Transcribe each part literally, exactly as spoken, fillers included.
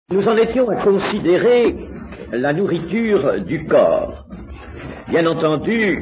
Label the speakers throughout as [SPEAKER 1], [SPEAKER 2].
[SPEAKER 1] Nous en étions à considérer la nourriture du corps. Bien entendu,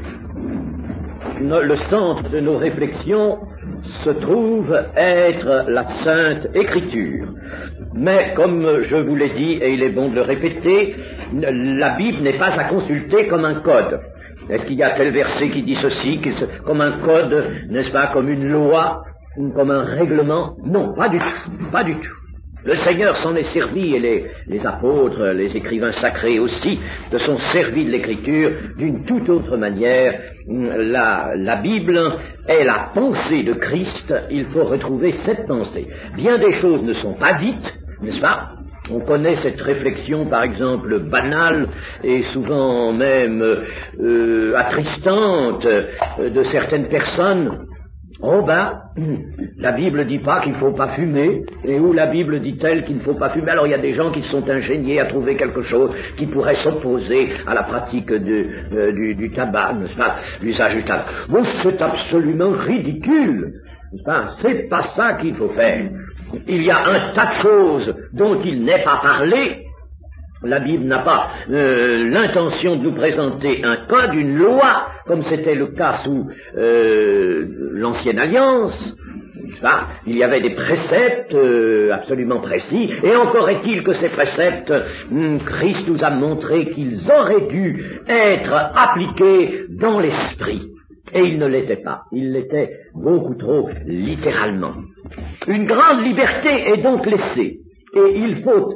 [SPEAKER 1] le centre de nos réflexions se trouve être la Sainte Écriture. Mais comme je vous l'ai dit, et il est bon de le répéter, la Bible n'est pas à consulter comme un code. Est-ce qu'il y a tel verset qui dit ceci, comme un code, n'est-ce pas, comme une loi, comme un règlement? Non, pas du tout, pas du tout. Le Seigneur s'en est servi, et les, les apôtres, les écrivains sacrés aussi, se sont servis de l'Écriture d'une toute autre manière. La, la Bible est la pensée de Christ, il faut retrouver cette pensée. Bien des choses ne sont pas dites, n'est-ce pas? On connaît cette réflexion, par exemple, banale et souvent même euh, attristante euh, de certaines personnes. Oh ben, la Bible dit pas qu'il faut pas fumer, et où la Bible dit-elle qu'il ne faut pas fumer? Alors il y a des gens qui se sont ingéniés à trouver quelque chose qui pourrait s'opposer à la pratique de, euh, du, du tabac, n'est-ce pas, l'usage du tabac. Bon, c'est absolument ridicule, n'est-ce pas? C'est pas ça qu'il faut faire. Il y a un tas de choses dont il n'est pas parlé. La Bible n'a pas euh, l'intention de nous présenter un code, une loi, comme c'était le cas sous euh, l'Ancienne Alliance. Enfin, il y avait des préceptes euh, absolument précis, et encore est-il que ces préceptes, hum, Christ nous a montré qu'ils auraient dû être appliqués dans l'esprit. Et ils ne l'étaient pas, ils l'étaient beaucoup trop littéralement. Une grande liberté est donc laissée, et il faut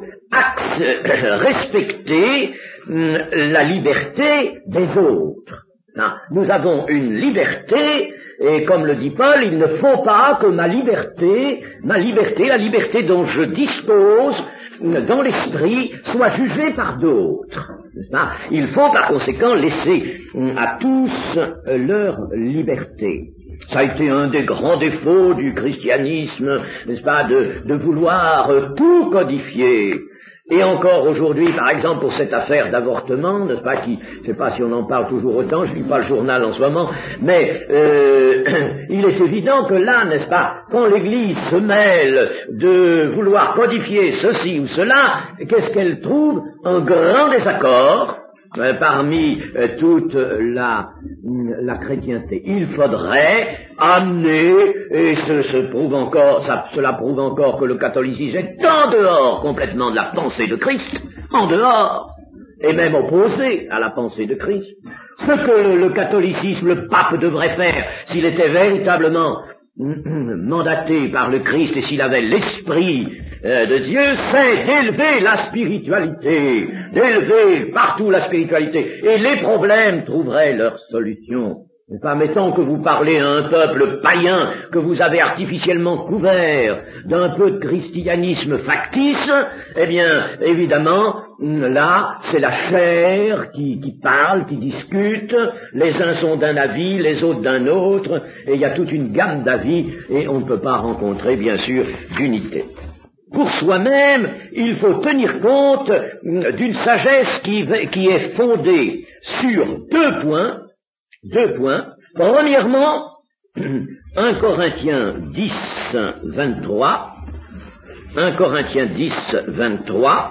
[SPEAKER 1] respecter la liberté des autres. Nous avons une liberté, et comme le dit Paul, il ne faut pas que ma liberté, ma liberté, la liberté dont je dispose dans l'esprit, soit jugée par d'autres. Il faut par conséquent laisser à tous leur liberté. Ça a été un des grands défauts du christianisme, n'est-ce pas, de, de vouloir tout codifier. Et encore aujourd'hui, par exemple, pour cette affaire d'avortement, n'est-ce pas, qui, je ne sais pas si on en parle toujours autant, je ne lis pas le journal en ce moment, mais euh, il est évident que là, n'est-ce pas, quand l'Église se mêle de vouloir codifier ceci ou cela, qu'est-ce qu'elle trouve? Un grand désaccord euh, parmi euh, toute la, la chrétienté. Il faudrait amener, et ce, ce prouve encore, ça, cela prouve encore que le catholicisme est en dehors complètement de la pensée de Christ, en dehors, et même opposé à la pensée de Christ. Ce que le, le catholicisme, le pape devrait faire, s'il était véritablement mandaté par le Christ et s'il avait l'esprit euh, de Dieu, c'est d'élever la spiritualité, d'élever partout la spiritualité, et les problèmes trouveraient leur solution. Pas mettons que vous parlez à un peuple païen que vous avez artificiellement couvert d'un peu de christianisme factice, eh bien, évidemment, là, c'est la chair qui, qui parle, qui discute, les uns sont d'un avis, les autres d'un autre, et il y a toute une gamme d'avis, et on ne peut pas rencontrer, bien sûr, d'unité. Pour soi-même, il faut tenir compte d'une sagesse qui, qui est fondée sur deux points, Deux points. Premièrement, un Corinthiens dix, vingt-trois, un Corinthiens dix, vingt-trois,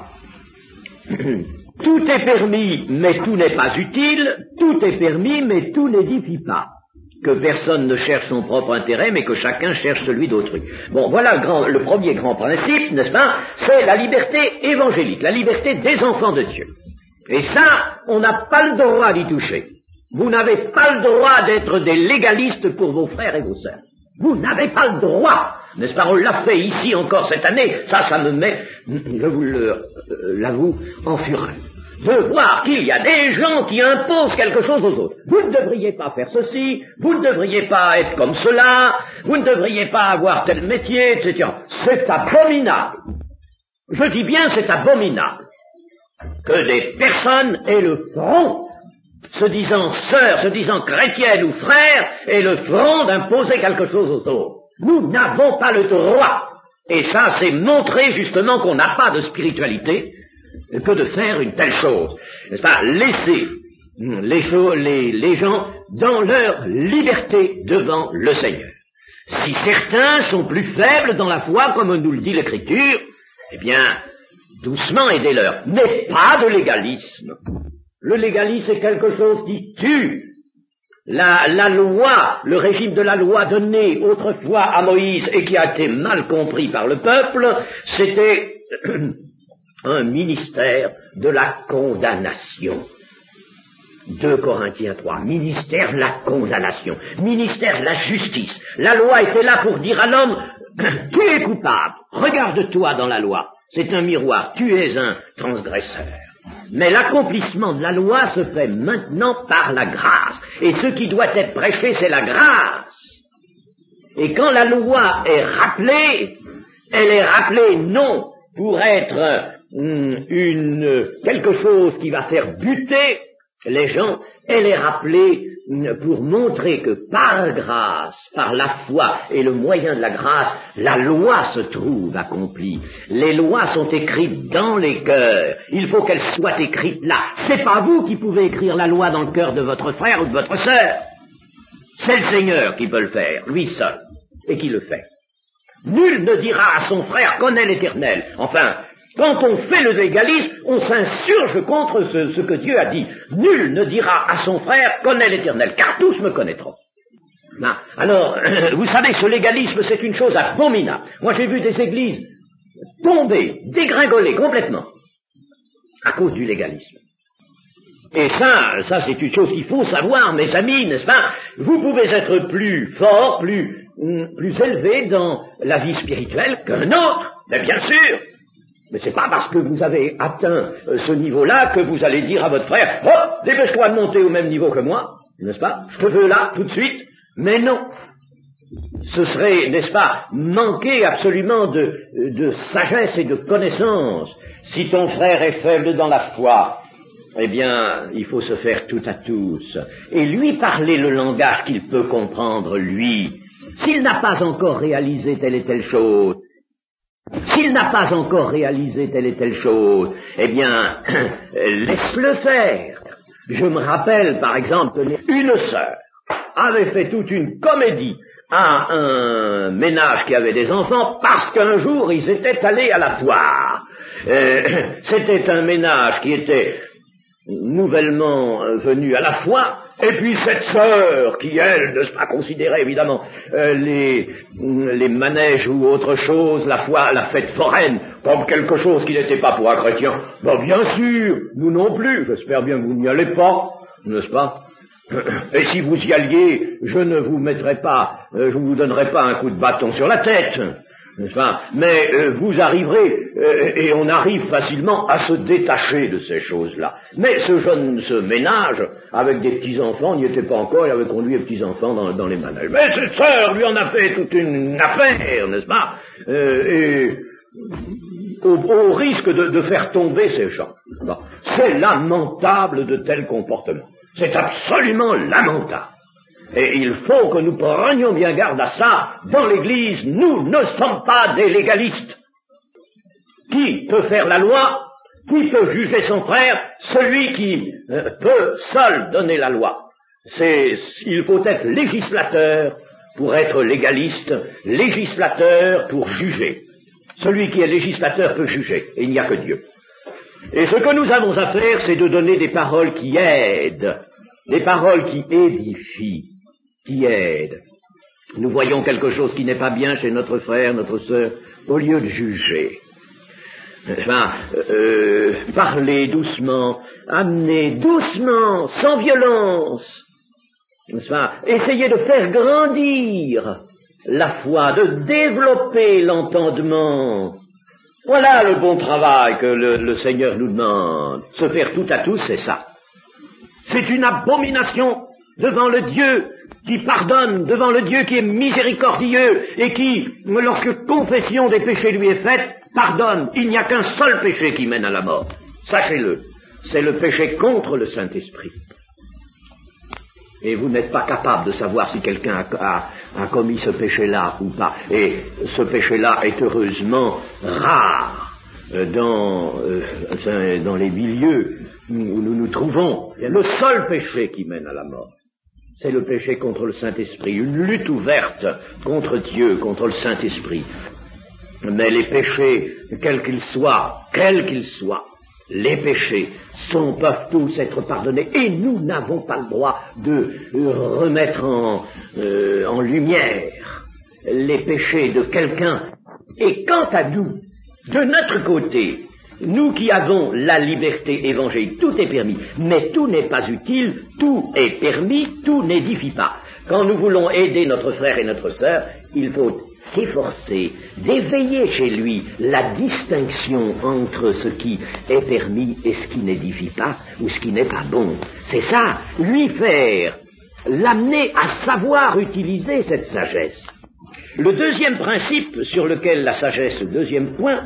[SPEAKER 1] tout est permis, mais tout n'est pas utile, tout est permis, mais tout n'édifie pas. Que personne ne cherche son propre intérêt, mais que chacun cherche celui d'autrui. Bon, voilà le, grand, le premier grand principe, n'est-ce pas? C'est la liberté évangélique, la liberté des enfants de Dieu. Et ça, on n'a pas le droit d'y toucher. Vous n'avez pas le droit d'être des légalistes pour vos frères et vos sœurs. Vous n'avez pas le droit, n'est-ce pas? On l'a fait ici encore cette année. Ça, ça me met, je vous le, euh, l'avoue, en fureur. De voir qu'il y a des gens qui imposent quelque chose aux autres. Vous ne devriez pas faire ceci, vous ne devriez pas être comme cela, vous ne devriez pas avoir tel métier, et cetera. C'est abominable. Je dis bien, c'est abominable que des personnes aient le front, se disant sœurs, se disant chrétiennes ou frères, et le front d'imposer quelque chose aux autres. Nous n'avons pas le droit. Et ça, c'est montrer justement qu'on n'a pas de spiritualité que de faire une telle chose. N'est-ce pas? Laisser les, les, les gens dans leur liberté devant le Seigneur. Si certains sont plus faibles dans la foi, comme nous le dit l'Écriture, eh bien, doucement aidez-leur, mais pas de légalisme. Le légalisme est quelque chose qui tue. La, la loi, le régime de la loi donné autrefois à Moïse et qui a été mal compris par le peuple, c'était un ministère de la condamnation. deux Corinthiens trois, ministère de la condamnation, ministère de la justice. La loi était là pour dire à l'homme, tu es coupable, regarde-toi dans la loi, c'est un miroir, tu es un transgresseur. Mais l'accomplissement de la loi se fait maintenant par la grâce. Et ce qui doit être prêché, c'est la grâce. Et quand la loi est rappelée, elle est rappelée non pour être hum, une, quelque chose qui va faire buter les gens, elle est rappelée pour montrer que par grâce, par la foi et le moyen de la grâce, la loi se trouve accomplie. Les lois sont écrites dans les cœurs. Il faut qu'elles soient écrites là. C'est pas vous qui pouvez écrire la loi dans le cœur de votre frère ou de votre sœur. C'est le Seigneur qui peut le faire, lui seul, et qui le fait. Nul ne dira à son frère, connais l'Éternel. Enfin, quand on fait le légalisme, on s'insurge contre ce, ce que Dieu a dit. Nul ne dira à son frère, connais l'Éternel, car tous me connaîtront. Non. Alors, euh, vous savez, ce légalisme, c'est une chose abominable. Moi, j'ai vu des églises tomber, dégringoler complètement, à cause du légalisme. Et ça, ça c'est une chose qu'il faut savoir, mes amis, n'est-ce pas? Vous pouvez être plus fort, plus, plus élevé dans la vie spirituelle qu'un autre, mais bien sûr. Mais c'est pas parce que vous avez atteint euh, ce niveau-là que vous allez dire à votre frère, oh, dépêche-toi de monter au même niveau que moi, n'est-ce pas? Je te veux là, tout de suite. Mais non. Ce serait, n'est-ce pas, manquer absolument de, de sagesse et de connaissance. Si ton frère est faible dans la foi, eh bien, il faut se faire tout à tous. Et lui parler le langage qu'il peut comprendre, lui. S'il n'a pas encore réalisé telle et telle chose, S'il n'a pas encore réalisé telle et telle chose, eh bien, laisse-le faire. Je me rappelle, par exemple, une sœur avait fait toute une comédie à un ménage qui avait des enfants parce qu'un jour ils étaient allés à la foire. Euh, c'était un ménage qui était nouvellement venu à la foire. Et puis cette sœur, qui elle ne pas considérait évidemment euh, les, les manèges ou autre chose, la foi, la fête foraine, comme quelque chose qui n'était pas pour un chrétien, ben bien sûr, nous non plus, j'espère bien que vous n'y allez pas, n'est-ce pas? Et si vous y alliez, je ne vous mettrai pas, euh, je ne vous donnerai pas un coup de bâton sur la tête, n'est-ce pas? Mais euh, vous arriverez, euh, et on arrive facilement à se détacher de ces choses-là. Mais ce jeune, ce ménage, avec des petits-enfants, n'y était pas encore, il avait conduit les petits-enfants dans, dans les manèges. Mais cette sœur lui en a fait toute une affaire, n'est-ce pas? euh, Et au, au risque de, de faire tomber ces gens. Bon. C'est lamentable de tels comportements. C'est absolument lamentable. Et il faut que nous prenions bien garde à ça. Dans l'Église, nous ne sommes pas des légalistes. Qui peut faire la loi? Qui peut juger son frère? Celui qui euh, peut seul donner la loi. C'est, il faut être législateur pour être légaliste, législateur pour juger. Celui qui est législateur peut juger, et il n'y a que Dieu. Et ce que nous avons à faire, c'est de donner des paroles qui aident, des paroles qui édifient, qui aident. Nous voyons quelque chose qui n'est pas bien chez notre frère, notre sœur, au lieu de juger. Enfin, euh, parler doucement, amener doucement, sans violence, n'est-ce pas? Essayer de faire grandir la foi, de développer l'entendement. Voilà le bon travail que le, le Seigneur nous demande. Se faire tout à tous, c'est ça. C'est une abomination devant le Dieu qui pardonne, devant le Dieu qui est miséricordieux et qui, lorsque confession des péchés lui est faite, pardonne. Il n'y a qu'un seul péché qui mène à la mort. Sachez-le. C'est le péché contre le Saint-Esprit. Et vous n'êtes pas capable de savoir si quelqu'un a, a, a commis ce péché-là ou pas. Et ce péché-là est heureusement rare dans, euh, dans les milieux où nous nous trouvons. Le seul péché qui mène à la mort, c'est le péché contre le Saint-Esprit. Une lutte ouverte contre Dieu, contre le Saint-Esprit. Mais les péchés, quels qu'ils soient, quels qu'ils soient, les péchés sont, peuvent tous être pardonnés et nous n'avons pas le droit de euh, remettre en, euh, en lumière les péchés de quelqu'un. Et quant à nous, de notre côté, nous qui avons la liberté évangélique, tout est permis, mais tout n'est pas utile, tout est permis, tout n'édifie pas. Quand nous voulons aider notre frère et notre sœur, il faut s'efforcer d'éveiller chez lui la distinction entre ce qui est permis et ce qui n'édifie pas, ou ce qui n'est pas bon. C'est ça, lui faire, l'amener à savoir utiliser cette sagesse. Le deuxième principe sur lequel la sagesse, le deuxième point,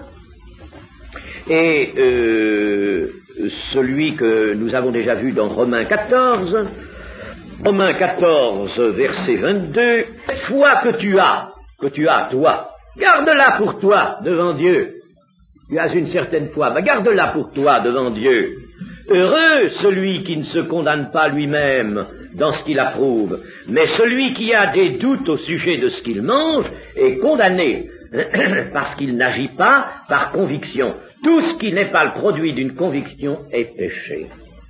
[SPEAKER 1] est euh, celui que nous avons déjà vu dans Romains quatorze, Romains quatorze, verset vingt-deux, « Cette foi que tu as, que tu as, toi, garde-la pour toi devant Dieu. Tu as une certaine foi, mais garde-la pour toi devant Dieu. Heureux celui qui ne se condamne pas lui-même dans ce qu'il approuve, mais celui qui a des doutes au sujet de ce qu'il mange est condamné, parce qu'il n'agit pas par conviction. Tout ce qui n'est pas le produit d'une conviction est péché. »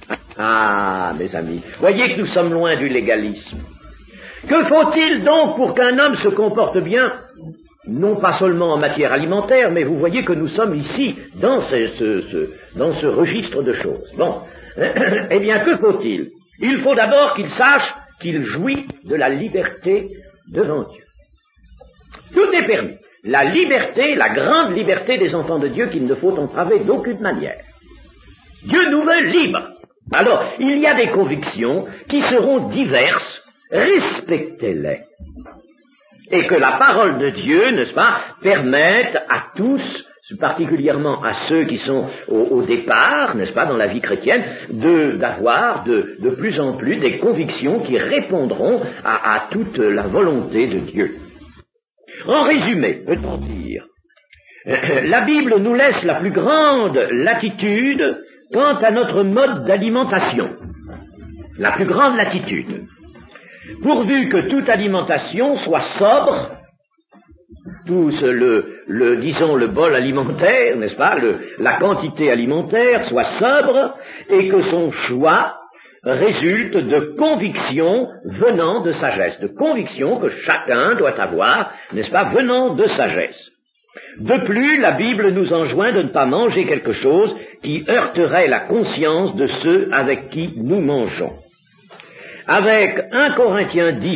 [SPEAKER 1] Ah, mes amis, voyez que nous sommes loin du légalisme. Que faut-il donc pour qu'un homme se comporte bien, non pas seulement en matière alimentaire, mais vous voyez que nous sommes ici dans ce, ce, ce, dans ce registre de choses. Bon, eh bien, que faut-il? Il faut d'abord qu'il sache qu'il jouit de la liberté devant Dieu. Tout est permis. La liberté, la grande liberté des enfants de Dieu qu'il ne faut entraver d'aucune manière. Dieu nous veut libres. Alors, il y a des convictions qui seront diverses, respectez-les. Et que la parole de Dieu, n'est-ce pas, permette à tous, particulièrement à ceux qui sont au, au départ, n'est-ce pas, dans la vie chrétienne, de, d'avoir de, de plus en plus des convictions qui répondront à, à toute la volonté de Dieu. En résumé, peut-on dire, la Bible nous laisse la plus grande latitude quant à notre mode d'alimentation. La plus grande latitude. Pourvu que toute alimentation soit sobre, tout ce, le, le, disons, le bol alimentaire, n'est-ce pas, le, la quantité alimentaire soit sobre, et que son choix résulte de convictions venant de sagesse, de convictions que chacun doit avoir, n'est-ce pas, venant de sagesse. De plus, la Bible nous enjoint de ne pas manger quelque chose qui heurterait la conscience de ceux avec qui nous mangeons. Avec un Corinthiens dix,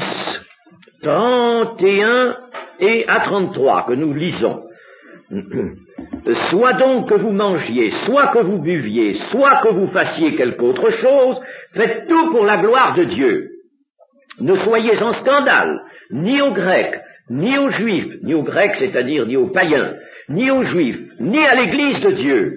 [SPEAKER 1] trente et un et à trente-trois que nous lisons. Soit donc que vous mangiez, soit que vous buviez, soit que vous fassiez quelque autre chose, faites tout pour la gloire de Dieu. Ne soyez en scandale, ni aux Grecs, ni aux Juifs, ni aux Grecs, c'est-à-dire ni aux païens, ni aux Juifs, ni à l'Église de Dieu,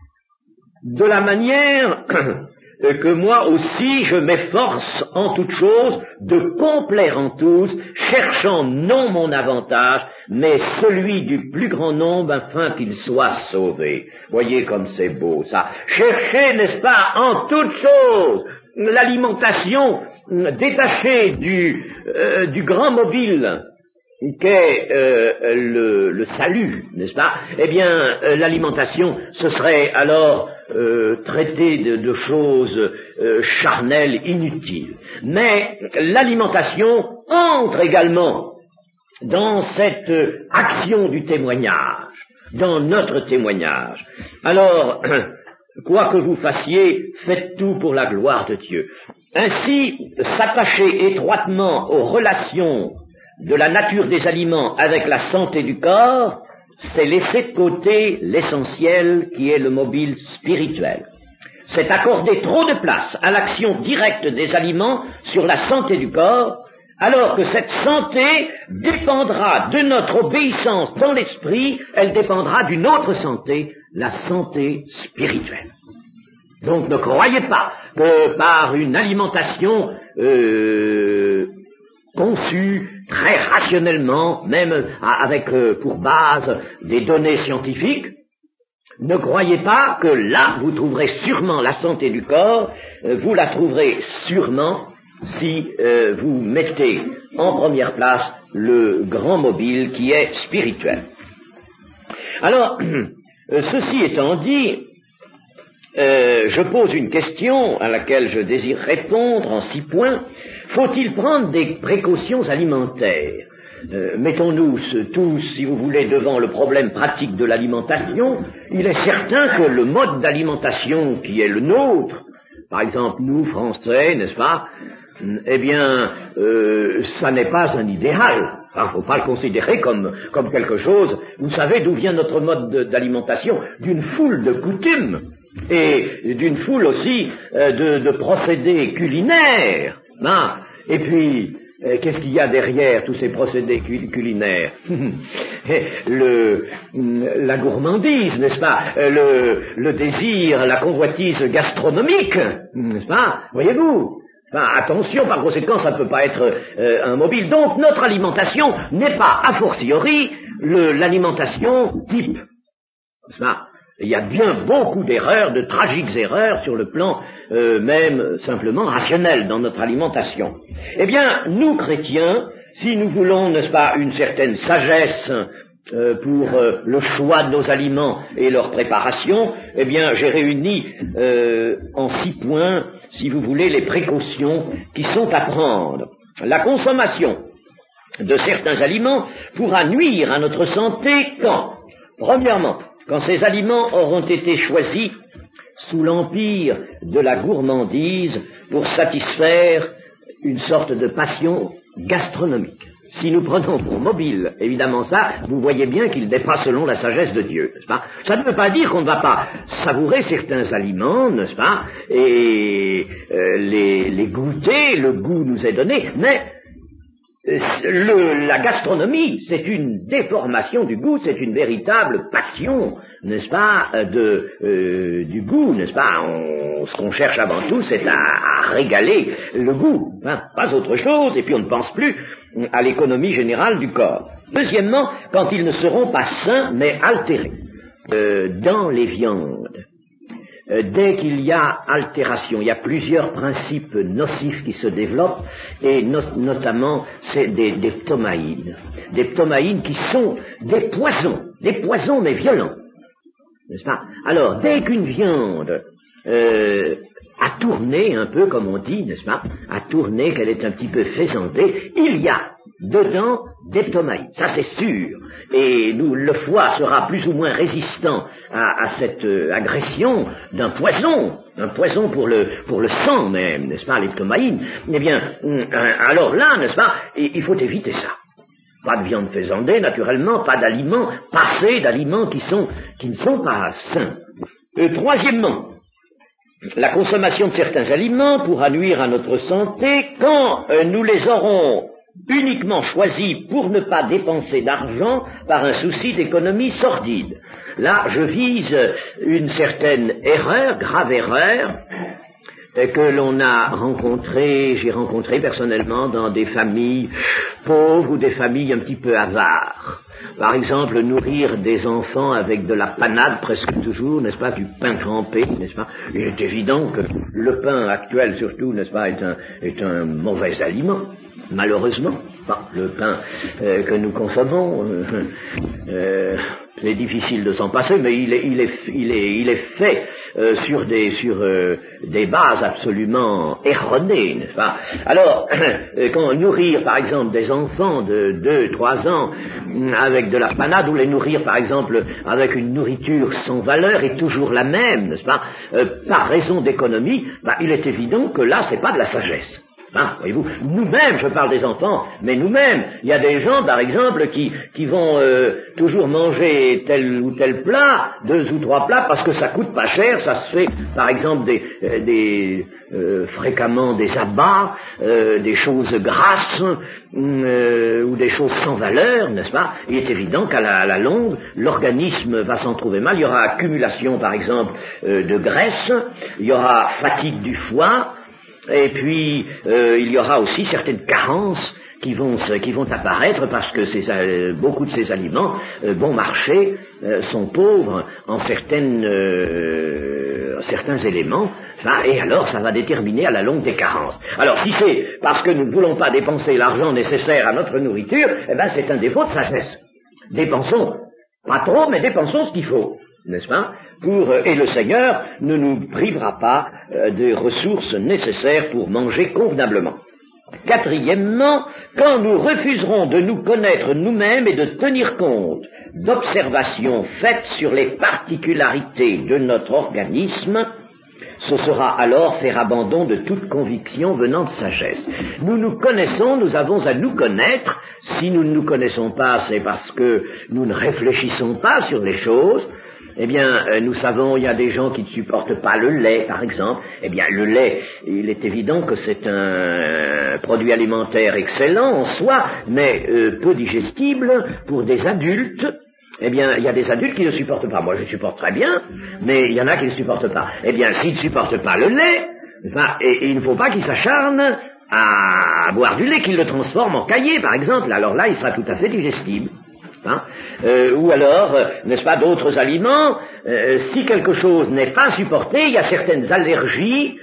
[SPEAKER 1] de la manière que moi aussi je m'efforce en toutes choses de complaire en tous, cherchant non mon avantage, mais celui du plus grand nombre afin qu'il soit sauvé. Voyez comme c'est beau ça. Cherchez, n'est-ce pas, en toutes choses, l'alimentation détachée du, euh, du grand mobile qu'est euh, le, le salut, n'est-ce pas? Eh bien, euh, l'alimentation, ce serait alors euh, traiter de, de choses euh, charnelles, inutiles. Mais l'alimentation entre également dans cette action du témoignage, dans notre témoignage. Alors, quoi que vous fassiez, faites tout pour la gloire de Dieu. Ainsi, s'attacher étroitement aux relations de la nature des aliments avec la santé du corps, c'est laisser de côté l'essentiel qui est le mobile spirituel. C'est accorder trop de place à l'action directe des aliments sur la santé du corps, alors que cette santé dépendra de notre obéissance dans l'esprit, elle dépendra d'une autre santé, la santé spirituelle. Donc ne croyez pas que par une alimentation euh, conçue très rationnellement, même avec euh, pour base des données scientifiques, ne croyez pas que là vous trouverez sûrement la santé du corps, euh, vous la trouverez sûrement si euh, vous mettez en première place le grand mobile qui est spirituel. Alors, ceci étant dit, euh, je pose une question à laquelle je désire répondre en six points. Faut-il prendre des précautions alimentaires? Euh, mettons-nous tous, si vous voulez, devant le problème pratique de l'alimentation. Il est certain que le mode d'alimentation qui est le nôtre, par exemple nous, Français, n'est-ce pas, eh bien, euh, ça n'est pas un idéal. Il ne faut pas le considérer comme, comme quelque chose. Vous savez d'où vient notre mode de, d'alimentation? D'une foule de coutumes et d'une foule aussi euh, de, de procédés culinaires. Hein. Et puis, euh, qu'est-ce qu'il y a derrière tous ces procédés cul- culinaires? le, La gourmandise, n'est-ce pas? le, le désir, la convoitise gastronomique, n'est-ce pas? Voyez-vous? Enfin, attention, par conséquent, ça ne peut pas être euh, un mobile. Donc, notre alimentation n'est pas, a fortiori, le, l'alimentation type. N'est-ce pas? Il y a bien beaucoup d'erreurs, de tragiques erreurs sur le plan euh, même simplement rationnel dans notre alimentation. Eh bien, nous, chrétiens, si nous voulons, n'est-ce pas, une certaine sagesse euh, pour euh, le choix de nos aliments et leur préparation, eh bien, j'ai réuni euh, en six points, si vous voulez, les précautions qui sont à prendre. La consommation de certains aliments pourra nuire à notre santé quand, premièrement, quand ces aliments auront été choisis sous l'empire de la gourmandise pour satisfaire une sorte de passion gastronomique. Si nous prenons pour mobile, évidemment ça, vous voyez bien qu'il n'est pas selon la sagesse de Dieu, n'est-ce pas? Ça ne veut pas dire qu'on ne va pas savourer certains aliments, n'est-ce pas, et euh, les, les goûter, le goût nous est donné, mais Le, la gastronomie, c'est une déformation du goût, c'est une véritable passion, n'est-ce pas, de, euh, du goût, n'est-ce pas? On, ce qu'on cherche avant tout, c'est à, à régaler le goût, hein, pas autre chose, et puis on ne pense plus à l'économie générale du corps. Deuxièmement, quand ils ne seront pas sains, mais altérés. Euh, dans les viandes, dès qu'il y a altération, il y a plusieurs principes nocifs qui se développent, et no- notamment c'est des, des ptomaïnes. Des ptomaïnes qui sont des poisons, des poisons mais violents, n'est-ce pas? Alors, dès qu'une viande euh, a tourné un peu, comme on dit, n'est-ce pas, a tourné, qu'elle est un petit peu faisandée, il y a dedans des ptomaïnes, ça c'est sûr, et nous, le foie sera plus ou moins résistant à, à cette euh, agression d'un poison, un poison pour le, pour le sang même, n'est-ce pas, les ptomaïnes. Eh bien, euh, alors là, n'est-ce pas, il faut éviter ça. Pas de viande faisandée, naturellement, pas d'aliments passés, d'aliments qui sont, qui ne sont pas sains. Euh, troisièmement, la consommation de certains aliments pourra nuire à notre santé quand euh, nous les aurons uniquement choisis pour ne pas dépenser d'argent par un souci d'économie sordide. Là, je vise une certaine erreur, grave erreur, que l'on a rencontrée, j'ai rencontré personnellement dans des familles pauvres ou des familles un petit peu avares. Par exemple, nourrir des enfants avec de la panade presque toujours, n'est-ce pas, du pain trempé, n'est-ce pas? Il est évident que le pain actuel surtout, n'est-ce pas, est un, est un mauvais aliment. Malheureusement, enfin, le pain euh, que nous consommons, euh, euh, c'est difficile de s'en passer, mais il est, il est, il est, il est fait euh, sur des, sur euh, des bases absolument erronées, n'est-ce pas? Alors, euh, quand nourrir, par exemple, des enfants de deux, trois ans avec de la panade, ou les nourrir, par exemple, avec une nourriture sans valeur est toujours la même, n'est-ce pas? Euh, par raison d'économie, bah, il est évident que là, c'est pas de la sagesse. Hein, voyez-vous, nous-mêmes, je parle des enfants, mais nous-mêmes, il y a des gens, par exemple, qui, qui vont euh, toujours manger tel ou tel plat, deux ou trois plats, parce que ça coûte pas cher, ça se fait, par exemple, des, euh, des euh, fréquemment des abats, euh, des choses grasses, euh, ou des choses sans valeur, n'est-ce pas? Il est évident qu'à la, à la longue, l'organisme va s'en trouver mal, il y aura accumulation, par exemple, euh, de graisse, il y aura fatigue du foie, et puis, euh, il y aura aussi certaines carences qui vont, qui vont apparaître parce que ces, euh, beaucoup de ces aliments, euh, bon marché, euh, sont pauvres en certaines, euh, certains éléments, enfin, et alors ça va déterminer à la longue des carences. Alors, si c'est parce que nous ne voulons pas dépenser l'argent nécessaire à notre nourriture, eh ben c'est un défaut de sagesse. Dépensons Pas trop, mais dépensons ce qu'il faut, n'est-ce pas? Pour, et le Seigneur ne nous privera pas euh, des ressources nécessaires pour manger convenablement. Quatrièmement, quand nous refuserons de nous connaître nous-mêmes et de tenir compte d'observations faites sur les particularités de notre organisme, ce sera alors faire abandon de toute conviction venant de sagesse. Nous nous connaissons, nous avons à nous connaître. Si nous ne nous connaissons pas, c'est parce que nous ne réfléchissons pas sur les choses. Eh bien, euh, nous savons, il y a des gens qui ne supportent pas le lait, par exemple. Eh bien, le lait, il est évident que c'est un produit alimentaire excellent en soi, mais euh, peu digestible pour des adultes. Eh bien, il y a des adultes qui ne supportent pas. Moi, je supporte très bien, mais il y en a qui ne supportent pas. Eh bien, s'ils ne supportent pas le lait, ben, et, et il ne faut pas qu'ils s'acharnent à boire du lait, qu'ils le transforment en caillé, par exemple. Alors là, il sera tout à fait digestible. Hein, euh, ou alors, euh, n'est-ce pas, d'autres aliments, euh, si quelque chose n'est pas supporté, il y a certaines allergies,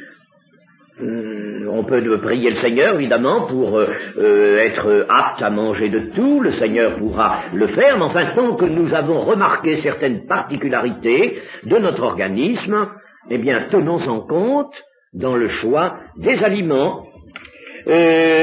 [SPEAKER 1] hum, on peut prier le Seigneur, évidemment, pour euh, euh, être apte à manger de tout, le Seigneur pourra le faire, mais enfin, tant que nous avons remarqué certaines particularités de notre organisme, eh bien, tenons en compte dans le choix des aliments. Euh,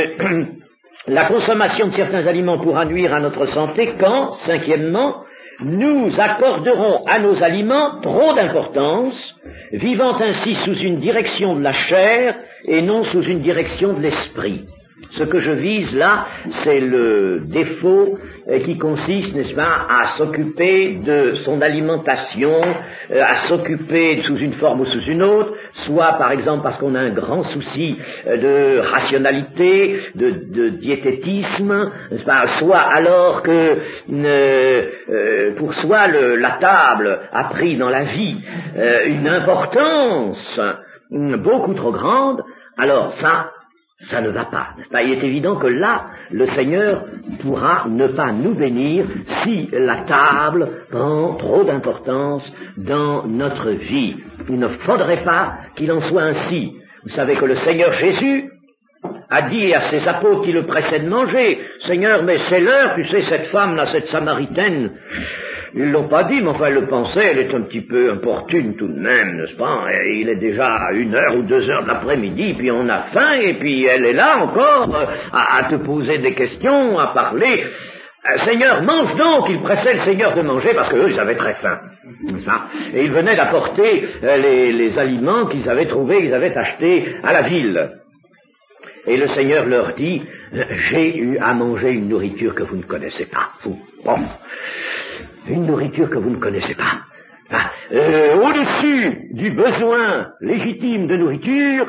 [SPEAKER 1] La consommation de certains aliments pourra nuire à notre santé quand, cinquièmement, nous accorderons à nos aliments trop d'importance, vivant ainsi sous une direction de la chair et non sous une direction de l'esprit. Ce que je vise là, c'est le défaut euh, qui consiste, n'est-ce pas, à s'occuper de son alimentation, euh, à s'occuper sous une forme ou sous une autre, soit par exemple parce qu'on a un grand souci euh, de rationalité, de, de diététisme, n'est-ce pas, soit alors que euh, euh, pour soi le, la table a pris dans la vie euh, une importance euh, beaucoup trop grande, alors ça, ça ne va pas, n'est-ce pas? Il est évident que là, le Seigneur pourra ne pas nous bénir si la table prend trop d'importance dans notre vie. Il ne faudrait pas qu'il en soit ainsi. Vous savez que le Seigneur Jésus a dit à ses apôtres qui le précèdent manger, « Seigneur, mais c'est l'heure, tu sais, cette femme-là, cette Samaritaine, ils l'ont pas dit, mais enfin, elle le pensait, elle est un petit peu importune tout de même, n'est-ce pas? Et il est déjà une heure ou deux heures de l'après-midi, puis on a faim, et puis elle est là encore à, à te poser des questions, à parler. Seigneur, mange donc! Il pressait le Seigneur de manger parce qu'eux, ils avaient très faim. N'est-ce pas? Et ils venaient d'apporter les, les aliments qu'ils avaient trouvés, qu'ils avaient achetés à la ville. Et le Seigneur leur dit, j'ai eu à manger une nourriture que vous ne connaissez pas. Vous, bon. Une nourriture que vous ne connaissez pas. Ah, euh, au-dessus du besoin légitime de nourriture,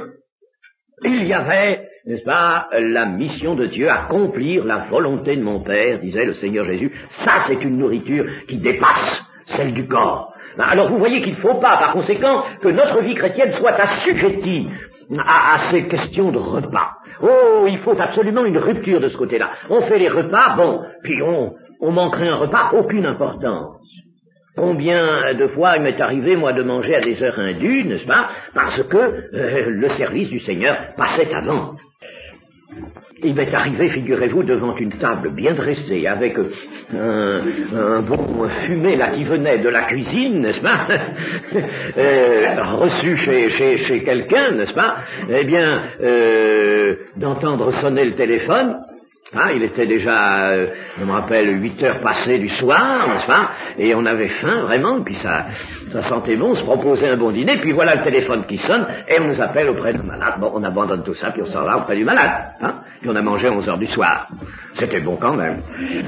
[SPEAKER 1] il y avait, n'est-ce pas, la mission de Dieu, accomplir la volonté de mon Père, disait le Seigneur Jésus. Ça, c'est une nourriture qui dépasse celle du corps. Alors vous voyez qu'il ne faut pas, par conséquent, que notre vie chrétienne soit assujettie à, à ces questions de repas. Oh, il faut absolument une rupture de ce côté-là. On fait les repas, bon, puis on... on manquerait un repas, aucune importance. Combien de fois il m'est arrivé, moi, de manger à des heures indues, n'est-ce pas, parce que euh, le service du Seigneur passait avant. Il m'est arrivé, figurez-vous, devant une table bien dressée, avec un, un bon fumet là qui venait de la cuisine, n'est-ce pas, euh, reçu chez, chez, chez quelqu'un, n'est-ce pas, eh bien, euh, d'entendre sonner le téléphone. Ah, il était déjà, euh, je me rappelle, huit heures passées du soir, n'est-ce pas? Et on avait faim, vraiment, puis ça, ça sentait bon, on se proposait un bon dîner, puis voilà le téléphone qui sonne, et on nous appelle auprès d'un malade. Bon, on abandonne tout ça, puis on s'en va auprès du malade, hein? Puis on a mangé à onze heures du soir. C'était bon quand même.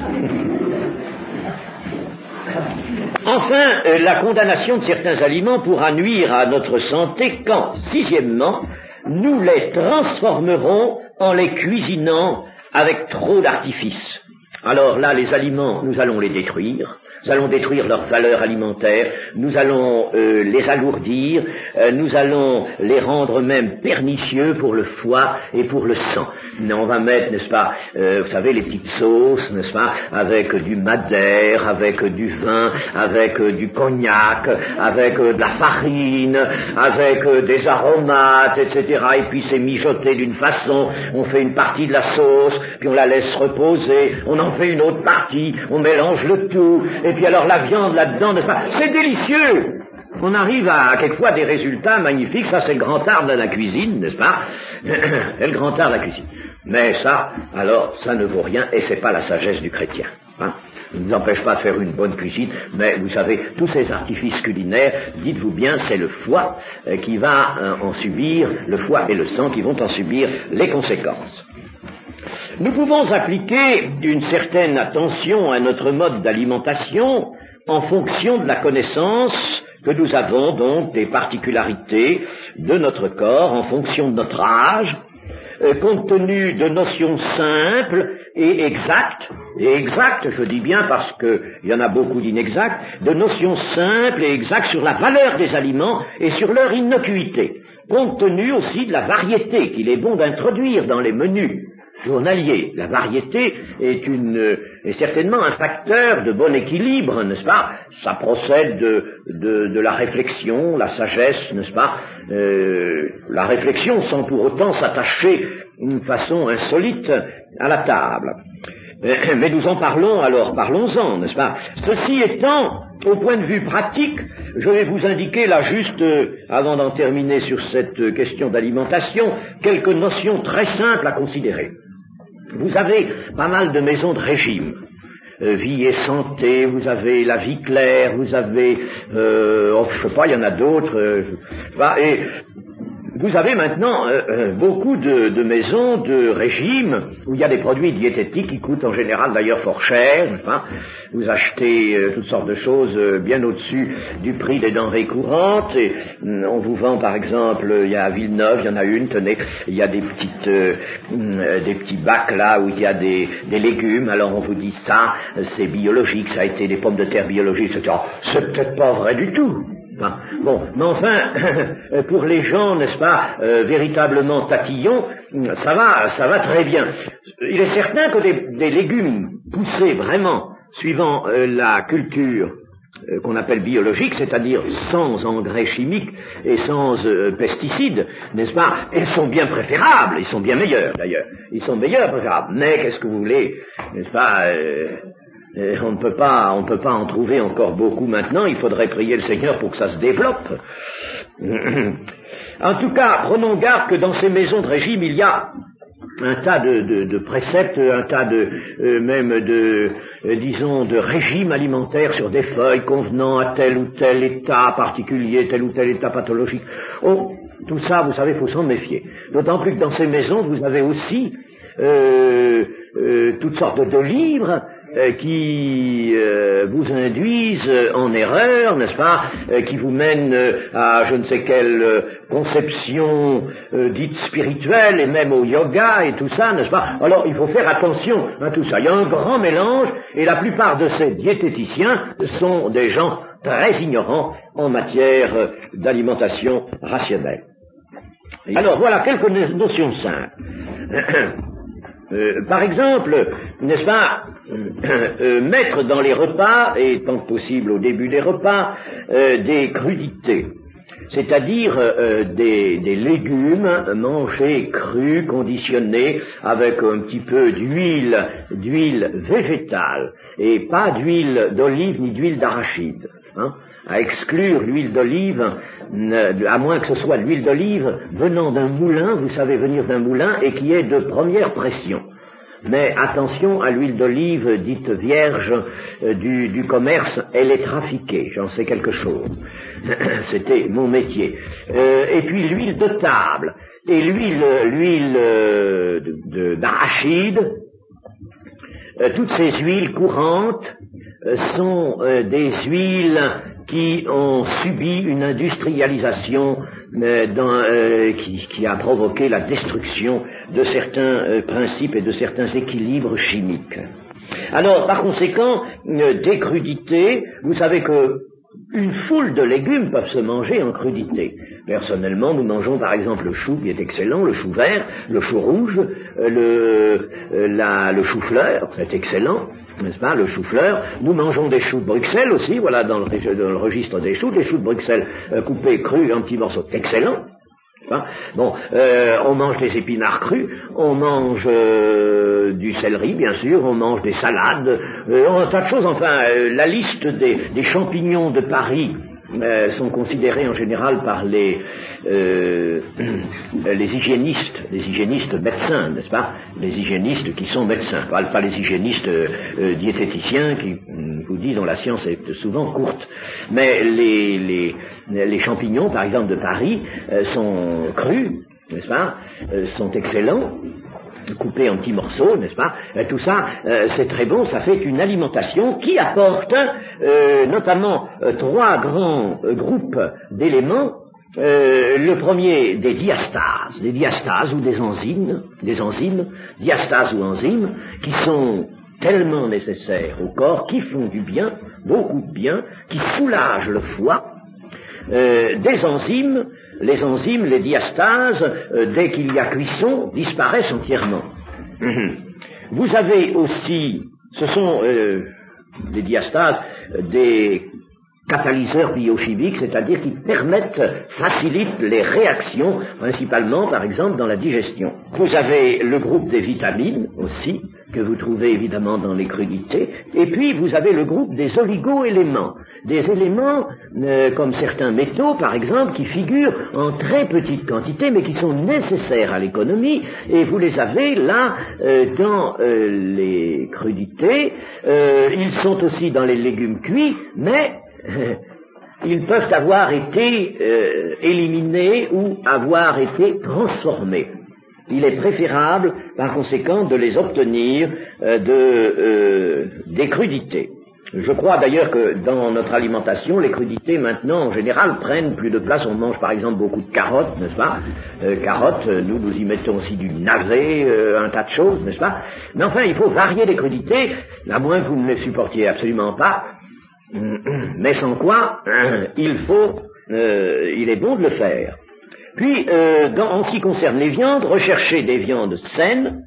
[SPEAKER 1] Enfin, euh, la condamnation de certains aliments pourra nuire à notre santé quand, sixièmement, nous les transformerons en les cuisinant avec trop d'artifices. Alors là, les aliments, nous allons les détruire, nous allons détruire leur valeur alimentaire, nous allons euh, les alourdir, euh, nous allons les rendre même pernicieux pour le foie et pour le sang. On va mettre, n'est-ce pas, euh, vous savez, les petites sauces, n'est-ce pas, avec du madère, avec du vin, avec euh, du cognac, avec euh, de la farine, avec euh, des aromates, et cetera. Et puis c'est mijoté d'une façon, on fait une partie de la sauce, puis on la laisse reposer, on en fait une autre partie, on mélange le tout, et puis alors la viande là-dedans, n'est-ce pas? C'est délicieux. On arrive à, quelquefois, des résultats magnifiques. Ça, c'est le grand art de la cuisine, n'est-ce pas? C'est le grand art de la cuisine. Mais ça, alors, ça ne vaut rien, et c'est pas la sagesse du chrétien. Hein? Ça ne nous empêche pas de faire une bonne cuisine, mais vous savez, tous ces artifices culinaires, dites-vous bien, c'est le foie euh, qui va euh, en subir, le foie et le sang qui vont en subir les conséquences. Nous pouvons appliquer une certaine attention à notre mode d'alimentation en fonction de la connaissance que nous avons donc des particularités de notre corps, en fonction de notre âge, euh, compte tenu de notions simples et exactes, et exactes, je dis bien parce qu'il y en a beaucoup d'inexactes, de notions simples et exactes sur la valeur des aliments et sur leur innocuité, compte tenu aussi de la variété qu'il est bon d'introduire dans les menus journalier. La variété est, une, est certainement un facteur de bon équilibre, n'est-ce pas? Ça procède de, de, de la réflexion, la sagesse, n'est-ce pas? Euh, la réflexion sans pour autant s'attacher d'une façon insolite à la table. Euh, mais nous en parlons, alors parlons-en, n'est-ce pas? Ceci étant, au point de vue pratique, je vais vous indiquer là juste, euh, avant d'en terminer sur cette euh, question d'alimentation, quelques notions très simples à considérer. Vous avez pas mal de maisons de régime, euh, vie et santé, vous avez la vie claire, vous avez, euh, oh, je sais pas, il y en a d'autres, euh, et vous avez maintenant euh, euh, beaucoup de, de maisons de régime où il y a des produits diététiques qui coûtent en général d'ailleurs fort cher. Enfin, vous achetez euh, toutes sortes de choses euh, bien au-dessus du prix des denrées courantes. Et euh, on vous vend par exemple, il y a à Villeneuve, il y en a une, tenez, il y a des petites, euh, euh, des petits bacs là où il y a des, des légumes. Alors on vous dit ça, c'est biologique, ça a été des pommes de terre biologiques, et cetera. C'est peut-être pas vrai du tout. Enfin, bon, mais enfin, pour les gens, n'est-ce pas, euh, véritablement tatillons, ça va, ça va très bien. Il est certain que des, des légumes poussés vraiment, suivant euh, la culture euh, qu'on appelle biologique, c'est-à-dire sans engrais chimiques et sans euh, pesticides, n'est-ce pas, ils sont bien préférables, ils sont bien meilleurs d'ailleurs, ils sont meilleurs préférables. Mais qu'est-ce que vous voulez, n'est-ce pas, euh, Et on ne peut pas, on ne peut pas en trouver encore beaucoup maintenant, il faudrait prier le Seigneur pour que ça se développe. En tout cas, prenons garde que dans ces maisons de régime, il y a un tas de, de, de préceptes, un tas de, euh, même de, euh, disons, de régimes alimentaires sur des feuilles convenant à tel ou tel état particulier, tel ou tel état pathologique. Oh, tout ça, vous savez, il faut s'en méfier. D'autant plus que dans ces maisons, vous avez aussi euh, euh, toutes sortes de livres Euh, qui euh, vous induisent en erreur, n'est-ce pas, euh, qui vous mènent euh, à je ne sais quelle euh, conception euh, dite spirituelle et même au yoga et tout ça, n'est-ce pas? Alors il faut faire attention à tout ça. Il y a un grand mélange et la plupart de ces diététiciens sont des gens très ignorants en matière euh, d'alimentation rationnelle. Alors voilà quelques notions simples. Euh, par exemple, n'est-ce pas, euh, euh, mettre dans les repas, et tant que possible au début des repas, euh, des crudités, c'est-à-dire euh, des, des légumes mangés crus, conditionnés, avec un petit peu d'huile, d'huile végétale, et pas d'huile d'olive ni d'huile d'arachide, hein, à exclure l'huile d'olive, à moins que ce soit l'huile d'olive venant d'un moulin, vous savez, venir d'un moulin, et qui est de première pression. Mais attention à l'huile d'olive dite vierge euh, du, du commerce, elle est trafiquée, j'en sais quelque chose. C'était mon métier. Euh, et puis l'huile de table, et l'huile, l'huile euh, de, de, d'arachide, euh, toutes ces huiles courantes euh, sont euh, des huiles qui ont subi une industrialisation euh, dans, euh, qui, qui a provoqué la destruction de certains euh, principes et de certains équilibres chimiques. Alors, par conséquent, euh, des crudités, vous savez que une foule de légumes peuvent se manger en crudité. Personnellement, nous mangeons par exemple le chou qui est excellent, le chou vert, le chou rouge, euh, le, euh, la, le chou-fleur, c'est excellent, n'est-ce pas, le chou-fleur. Nous mangeons des choux de Bruxelles aussi, voilà, dans le, dans le registre des choux, des choux de Bruxelles euh, coupés crus en petits morceaux, c'est excellent. Hein? Bon, euh, on mange des épinards crus, on mange euh, du céleri, bien sûr, on mange des salades, euh, un tas de choses. Enfin, euh, la liste des, des champignons de Paris euh, sont considérés en général par les euh, les hygiénistes, les hygiénistes médecins, n'est-ce pas? Les hygiénistes qui sont médecins, pas, pas les hygiénistes euh, diététiciens qui, je vous dis, dont la science est souvent courte. Mais les, les, les champignons, par exemple, de Paris, euh, sont crus, n'est-ce pas, euh, sont excellents, coupés en petits morceaux, n'est-ce pas? euh, Tout ça, euh, c'est très bon, ça fait une alimentation qui apporte euh, notamment euh, trois grands euh, groupes d'éléments. Euh, le premier, des diastases, des diastases ou des enzymes, des enzymes, diastases ou enzymes, qui sont tellement nécessaires au corps, qui font du bien, beaucoup de bien, qui soulagent le foie. Euh, des enzymes, les enzymes, les diastases, euh, dès qu'il y a cuisson, disparaissent entièrement. Mmh. Vous avez aussi, ce sont euh, des diastases, euh, des catalyseurs biochimiques, c'est-à-dire qui permettent, facilitent les réactions, principalement, par exemple, dans la digestion. Vous avez le groupe des vitamines aussi, que vous trouvez évidemment dans les crudités, et puis vous avez le groupe des oligo-éléments, des éléments euh, comme certains métaux, par exemple, qui figurent en très petite quantité, mais qui sont nécessaires à l'économie, et vous les avez là euh, dans euh, les crudités. Euh, ils sont aussi dans les légumes cuits, mais euh, ils peuvent avoir été euh, éliminés ou avoir été transformés. Il est préférable, par conséquent, de les obtenir euh, de, euh, des crudités. Je crois d'ailleurs que dans notre alimentation, les crudités maintenant, en général, prennent plus de place. On mange par exemple beaucoup de carottes, n'est-ce pas? euh, Carottes, nous, nous y mettons aussi du navet, euh, un tas de choses, n'est-ce pas? Mais enfin, il faut varier les crudités, à moins que vous ne les supportiez absolument pas. Mais sans quoi, il faut, euh, il est bon de le faire. Puis, euh, dans, en ce qui concerne les viandes, recherchez des viandes saines,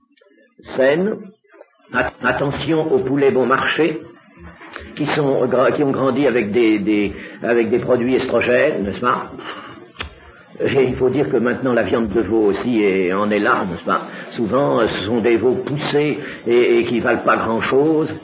[SPEAKER 1] saines, at- attention aux poulets bon marché, qui sont, qui ont grandi avec des, des, avec des produits estrogènes, n'est-ce pas? Et il faut dire que maintenant la viande de veau aussi est, en est là, n'est-ce pas? Souvent, ce sont des veaux poussés et, et qui valent pas grand-chose.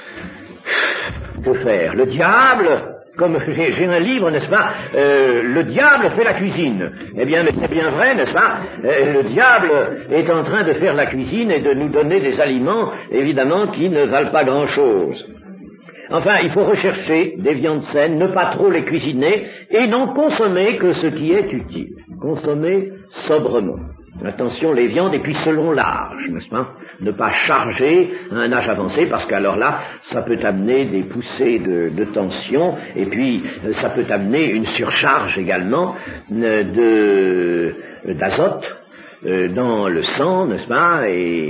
[SPEAKER 1] Que faire? Le diable, comme j'ai, j'ai un livre, n'est-ce pas, euh, le diable fait la cuisine. Eh bien, mais c'est bien vrai, n'est-ce pas? euh, Le diable est en train de faire la cuisine et de nous donner des aliments, évidemment, qui ne valent pas grand-chose. Enfin, il faut rechercher des viandes saines, ne pas trop les cuisiner, et non consommer que ce qui est utile. Consommer sobrement. Attention, les viandes, et puis selon l'âge, n'est-ce pas? Ne pas charger à un âge avancé, parce qu'alors là, ça peut amener des poussées de, de tension, et puis ça peut amener une surcharge également de, d'azote euh, dans le sang, n'est-ce pas?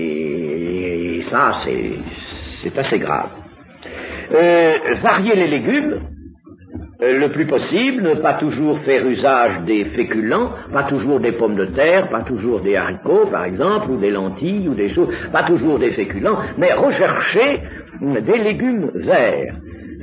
[SPEAKER 1] Et, et ça, c'est, c'est assez grave. Euh, varier les légumes, Euh, le plus possible, ne pas toujours faire usage des féculents, pas toujours des pommes de terre, pas toujours des haricots, par exemple, ou des lentilles, ou des choses, pas toujours des féculents, mais rechercher des légumes verts.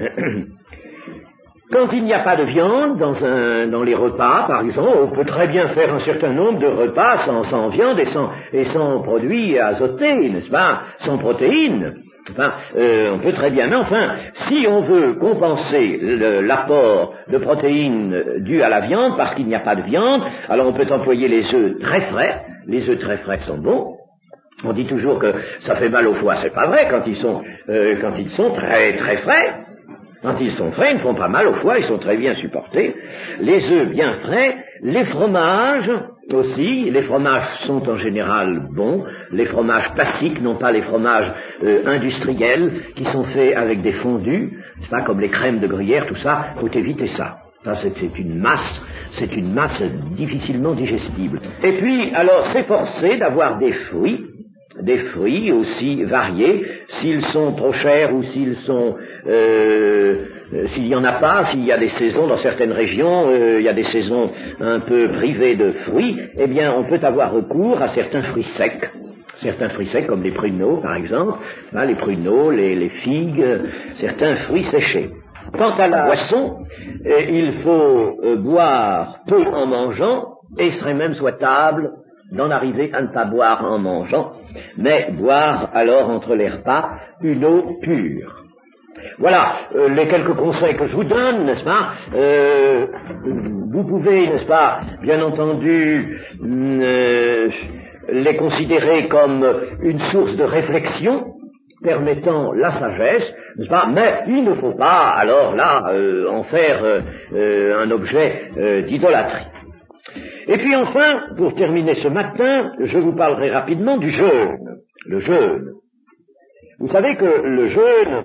[SPEAKER 1] Quand il n'y a pas de viande dans, un, dans les repas, par exemple, on peut très bien faire un certain nombre de repas sans, sans viande et sans, et sans produits azotés, n'est-ce pas, sans protéines. Enfin, euh, on peut très bien, mais enfin, si on veut compenser le, l'apport de protéines dû à la viande, parce qu'il n'y a pas de viande, alors on peut employer les œufs très frais. Les œufs très frais sont bons. On dit toujours que ça fait mal au foie, c'est pas vrai quand ils sont, euh, quand ils sont très très frais. Quand ils sont frais, ils ne font pas mal au foie, ils sont très bien supportés. Les œufs bien frais, les fromages aussi, les fromages sont en général bons, les fromages classiques, non pas les fromages euh, industriels qui sont faits avec des fondus, c'est pas comme les crèmes de gruyère, tout ça, faut éviter ça. Ça, c'est, c'est une masse, c'est une masse difficilement digestible. Et puis, alors, s'efforcer d'avoir des fruits, des fruits aussi variés, s'ils sont trop chers ou s'ils sont, euh, s'il n'y en a pas, s'il y a des saisons dans certaines régions, euh, il y a des saisons un peu privées de fruits, eh bien on peut avoir recours à certains fruits secs, certains fruits secs comme les pruneaux par exemple, hein, les pruneaux, les, les figues, certains fruits séchés. Quant à la boisson, euh, il faut euh, boire peu en mangeant, et il serait même souhaitable d'en arriver à ne pas boire en mangeant, mais boire alors entre les repas une eau pure. Voilà euh, les quelques conseils que je vous donne, n'est-ce pas. euh, Vous pouvez, n'est-ce pas, bien entendu, euh, les considérer comme une source de réflexion permettant la sagesse, n'est-ce pas, mais il ne faut pas, alors là, euh, en faire euh, euh, un objet euh, d'idolâtrie. Et puis enfin, pour terminer ce matin, je vous parlerai rapidement du jeûne. Le jeûne. Vous savez que le jeûne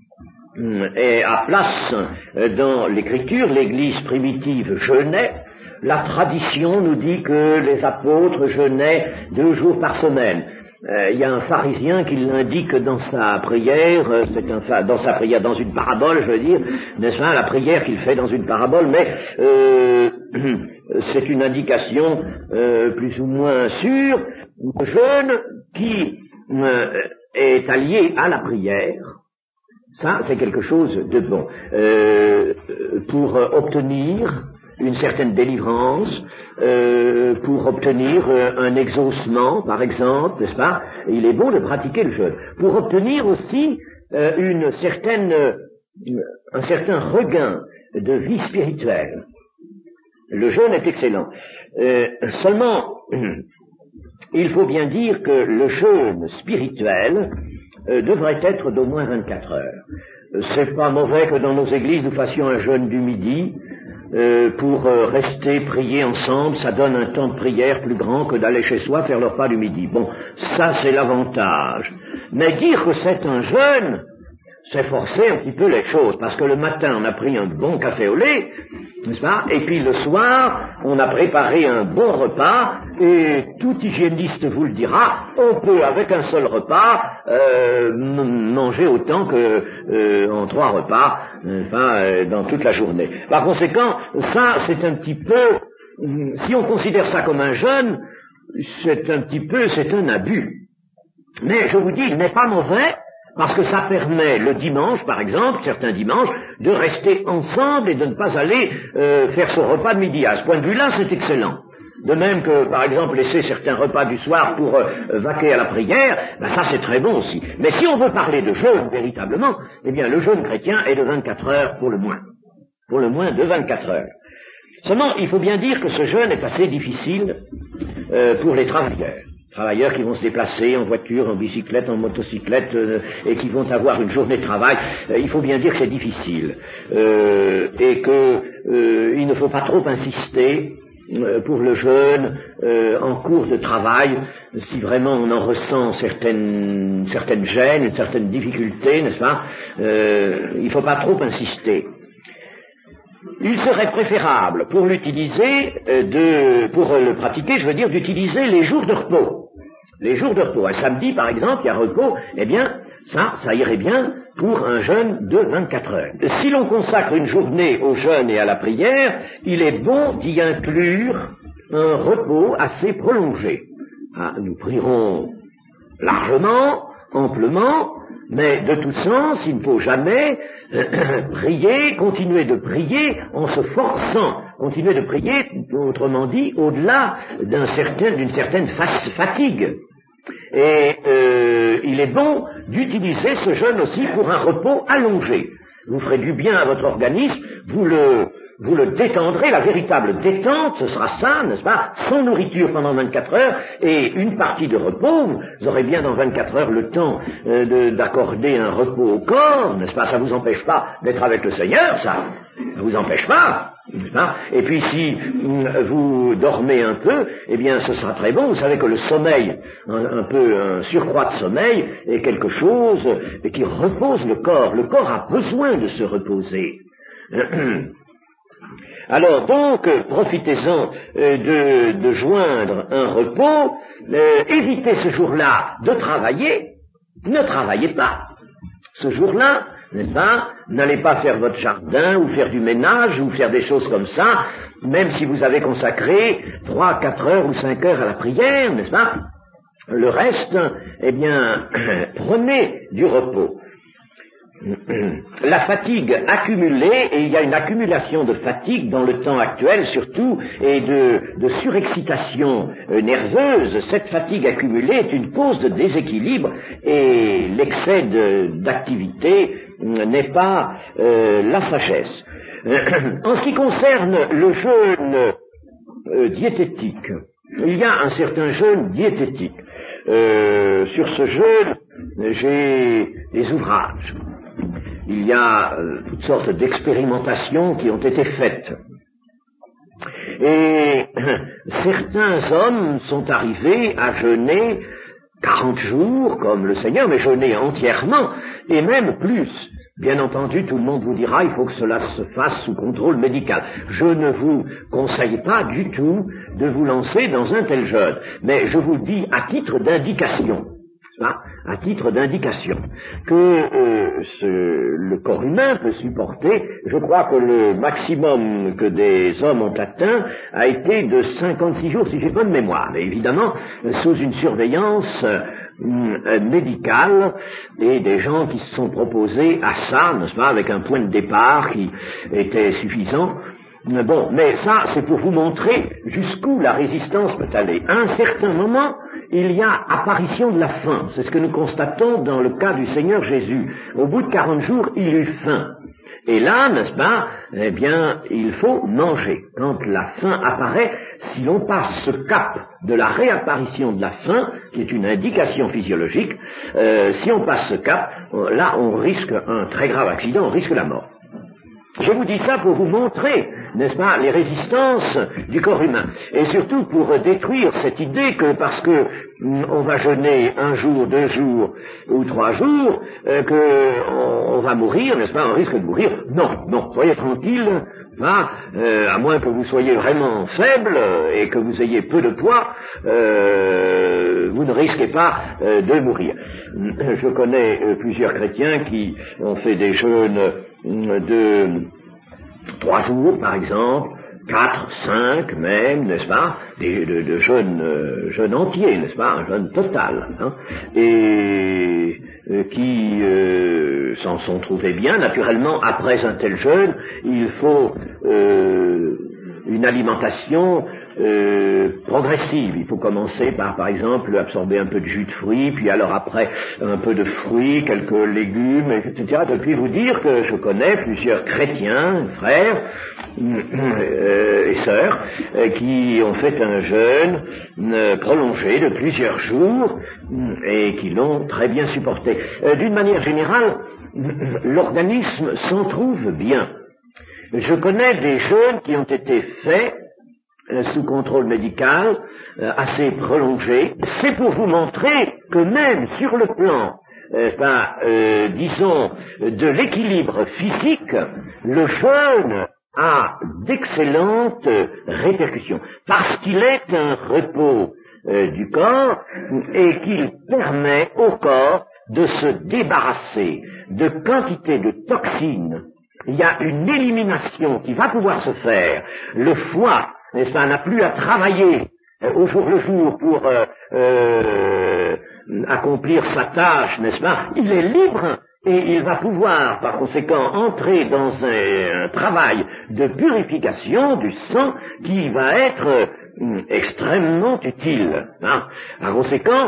[SPEAKER 1] est à place dans l'Écriture. L'Église primitive jeûnait. La tradition nous dit que les apôtres jeûnaient deux jours par semaine. Euh, il y a un pharisien qui l'indique dans sa prière, euh, c'est un, dans sa prière, dans une parabole, je veux dire, n'est-ce pas, la prière qu'il fait dans une parabole, mais euh, c'est une indication euh, plus ou moins sûre, le jeûne qui euh, est allié à la prière. Ça, c'est quelque chose de bon. Euh, pour obtenir une certaine délivrance, euh, pour obtenir euh, un exaucement, par exemple, n'est-ce pas, il est bon de pratiquer le jeûne. Pour obtenir aussi euh, une certaine, euh, un certain regain de vie spirituelle. Le jeûne est excellent. Euh, seulement, il faut bien dire que le jeûne spirituel euh, devrait être d'au moins vingt-quatre heures. C'est pas mauvais que dans nos églises nous fassions un jeûne du midi, Euh, pour euh, rester prier ensemble. Ça donne un temps de prière plus grand que d'aller chez soi faire le repas du midi. Bon, ça c'est l'avantage. Mais dire que c'est un jeûne, c'est forcer un petit peu les choses, parce que le matin on a pris un bon café au lait, n'est-ce pas, et puis le soir on a préparé un bon repas, et tout hygiéniste vous le dira, on peut avec un seul repas euh, m- manger autant que euh, en trois repas, enfin, euh, dans toute la journée. Par conséquent, ça c'est un petit peu, si on considère ça comme un jeûne, c'est un petit peu, c'est un abus. Mais je vous dis, il n'est pas mauvais, parce que ça permet le dimanche, par exemple, certains dimanches, de rester ensemble et de ne pas aller euh, faire ce repas de midi. À ce point de vue-là, c'est excellent. De même que, par exemple, laisser certains repas du soir pour euh, vaquer à la prière, ben ça c'est très bon aussi. Mais si on veut parler de jeûne véritablement, eh bien le jeûne chrétien est de vingt-quatre heures pour le moins. Pour le moins de vingt-quatre heures. Seulement, il faut bien dire que ce jeûne est assez difficile euh, pour les travailleurs. Travailleurs qui vont se déplacer en voiture, en bicyclette, en motocyclette, euh, et qui vont avoir une journée de travail, euh, il faut bien dire que c'est difficile. Euh, et que euh, il ne faut pas trop insister euh, pour le jeûne euh, en cours de travail, si vraiment on en ressent certaines, certaines gênes, une certaine difficulté, n'est-ce pas, euh, il ne faut pas trop insister. Il serait préférable, pour l'utiliser, euh, de, pour le pratiquer, je veux dire, d'utiliser les jours de repos. Les jours de repos. Un samedi, par exemple, il y a repos, eh bien, ça, ça irait bien pour un jeûne de vingt-quatre heures. Si l'on consacre une journée au jeûne et à la prière, il est bon d'y inclure un repos assez prolongé. Ah, nous prierons largement, amplement, mais de tout sens, il ne faut jamais euh, prier, continuer de prier en se forçant, continuer de prier, autrement dit, au-delà d'un certain, d'une certaine fatigue. Et euh, il est bon d'utiliser ce jeûne aussi pour un repos allongé. Vous ferez du bien à votre organisme, vous le, vous le détendrez, la véritable détente, ce sera ça, n'est-ce pas, sans nourriture pendant vingt-quatre heures, et une partie de repos, vous aurez bien dans vingt-quatre heures le temps euh, de, d'accorder un repos au corps, n'est-ce pas, ça vous empêche pas d'être avec le Seigneur, ça, ça vous empêche pas. Et puis si vous dormez un peu, eh bien ce sera très bon. Vous savez que le sommeil, un, un peu un surcroît de sommeil, est quelque chose qui repose le corps. Le corps a besoin de se reposer. Alors donc, profitez-en de, de joindre un repos, euh, évitez ce jour-là de travailler, ne travaillez pas. Ce jour-là, n'est-ce pas, n'allez pas faire votre jardin, ou faire du ménage, ou faire des choses comme ça, même si vous avez consacré trois, quatre heures ou cinq heures à la prière, n'est-ce pas. Le reste, eh bien, prenez du repos. la fatigue accumulée, et il y a une accumulation de fatigue dans le temps actuel surtout, et de, de surexcitation euh, nerveuse, cette fatigue accumulée est une cause de déséquilibre, et l'excès de, d'activité euh, n'est pas euh, la sagesse. En ce qui concerne le jeûne euh, diététique, il y a un certain jeûne diététique. Euh, sur ce jeûne, j'ai des ouvrages. Il y a euh, toutes sortes d'expérimentations qui ont été faites. Et certains hommes sont arrivés à jeûner quarante jours, comme le Seigneur, mais jeûner entièrement, et même plus. Bien entendu, tout le monde vous dira, il faut que cela se fasse sous contrôle médical. Je ne vous conseille pas du tout de vous lancer dans un tel jeûne, mais je vous dis à titre d'indication, hein, à titre d'indication, que euh, ce, le corps humain peut supporter. Je crois que le maximum que des hommes ont atteint a été de cinquante-six jours, si j'ai bonne mémoire, mais évidemment sous une surveillance euh, médicale, et des gens qui se sont proposés à ça, n'est-ce pas, avec un point de départ qui était suffisant. Bon, mais ça, c'est pour vous montrer jusqu'où la résistance peut aller. À un certain moment, il y a apparition de la faim. C'est ce que nous constatons dans le cas du Seigneur Jésus. Au bout de quarante jours, il eut faim. Et là, n'est-ce pas, eh bien, il faut manger. Quand la faim apparaît, si l'on passe ce cap de la réapparition de la faim, qui est une indication physiologique, euh, si on passe ce cap, là, on risque un très grave accident, on risque la mort. Je vous dis ça pour vous montrer, n'est-ce pas, les résistances du corps humain. Et surtout pour détruire cette idée que parce que mm, on va jeûner un jour, deux jours ou trois jours, euh, que on, on va mourir, n'est-ce pas, on risque de mourir. Non, non, soyez tranquille, hein, euh, à moins que vous soyez vraiment faible et que vous ayez peu de poids, euh, vous ne risquez pas euh, de mourir. Je connais euh, plusieurs chrétiens qui ont fait des jeûnes de trois jours, par exemple, quatre, cinq même, n'est-ce pas, des, de, de jeûnes, euh, jeûnes entiers, n'est-ce pas, un jeûne total, hein, et euh, qui euh, s'en sont trouvés bien. Naturellement, après un tel jeûne, il faut euh, une alimentation Euh, progressive. Il faut commencer par, par exemple, absorber un peu de jus de fruits, puis alors après un peu de fruits, quelques légumes, et cetera. Je puis vous dire que je connais plusieurs chrétiens, frères euh, et sœurs, euh, qui ont fait un jeûne euh, prolongé de plusieurs jours et qui l'ont très bien supporté. Euh, d'une manière générale, l'organisme s'en trouve bien. Je connais des jeûnes qui ont été faits sous contrôle médical, euh, assez prolongé. C'est pour vous montrer que même sur le plan, euh, ben, euh, disons, de l'équilibre physique, le jeûne a d'excellentes répercussions, parce qu'il est un repos euh, du corps et qu'il permet au corps de se débarrasser de quantité de toxines. Il y a une élimination qui va pouvoir se faire. Le foie, n'est-ce pas, n'a plus à travailler euh, au jour le jour pour euh, euh, accomplir sa tâche, n'est-ce pas? Il est libre et il va pouvoir, par conséquent, entrer dans un, un travail de purification du sang qui va être euh, extrêmement utile. Hein. Par conséquent,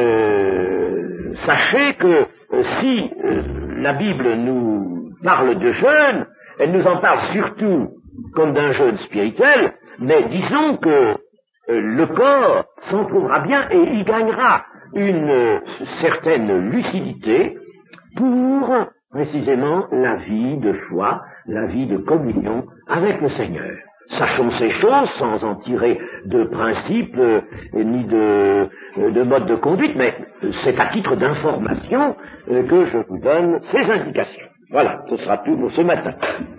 [SPEAKER 1] euh, sachez que euh, si euh, la Bible nous parle de jeûne, elle nous en parle surtout comme d'un jeûne spirituel, mais disons que euh, le corps s'en trouvera bien et il gagnera une euh, certaine lucidité pour précisément la vie de foi, la vie de communion avec le Seigneur. Sachons ces choses sans en tirer de principes euh, ni de, euh, de mode de conduite, mais c'est à titre d'information euh, que je vous donne ces indications. Voilà, ce sera tout pour ce matin.